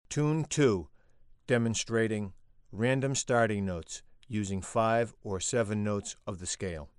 Tune 2, demonstrating random starting notes using 5 or 7 notes of the scale.